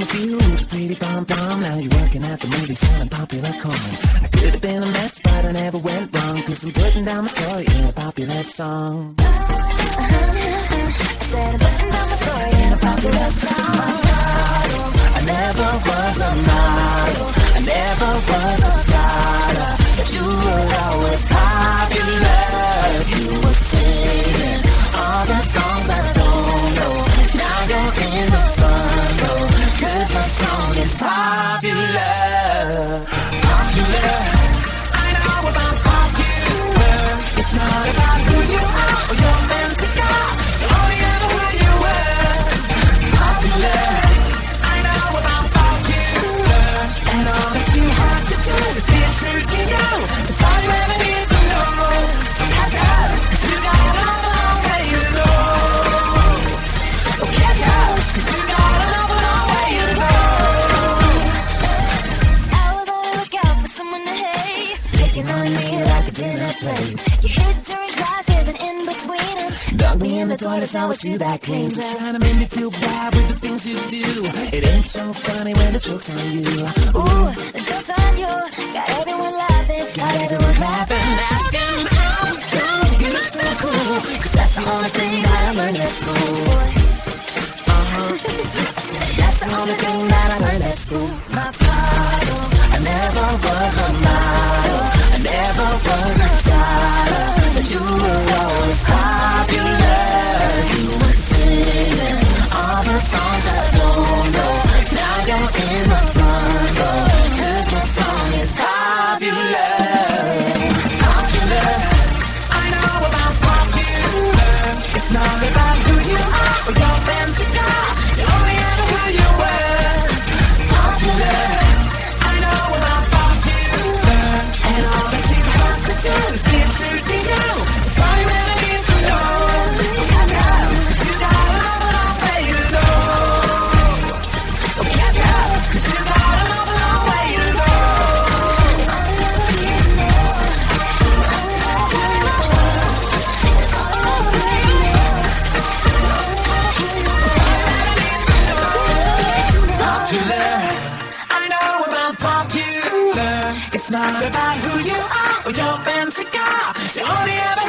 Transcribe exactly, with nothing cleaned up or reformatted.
the future, pretty pom-pom. Now you're working at the movie, selling popular corn. I could have been a mess, but I never went wrong, cause I'm putting down my story in a popular song. I said I'm putting down my story in a popular song. I never was a model, I never was a scholar, but you were always popular. You were singing all the songs I don't know. Now you're in the front row, cause my song is popular. Popular, I know about popular. It's not about who you are or your fancy car, so only ever who you were. Popular, I know about popular. And all that you have to do is be true to you. That's all you ever need to know. So catch up, cause you got a long way to go. So catch up, cause you got a long, long way to go. I was on the lookout for someone to hate, picking on me like a dinner plate. You hit during classes and in between them. Dug me in the toilet, now it's you that cleans up. Trying to make me feel bad with the things you do. It ain't so funny when the joke's on you. Ooh, the joke's on you. Got everyone laughing, got everyone clapping, asking how come you look so cool. Cause that's the only thing that I learned at school. Uh-huh. I said that's the only thing that I learned at school. My problem, I never was a model, I never was a scholar, but you were always popular. You were singing all the songs I don't know. Now you're in the front row, cause my song is popular. Popular, I know about popular. It's not about who you are or your fancy car, you only ever who you were. Popular, I know about popular. And all that you have to do is be true to you. That's all you ever need to know. Catch up, cause you got a long, long way to go. Catch up, cause you got a long, long way to go. Popular, I know about popular. It's not about who you are or your fancy car, you only ever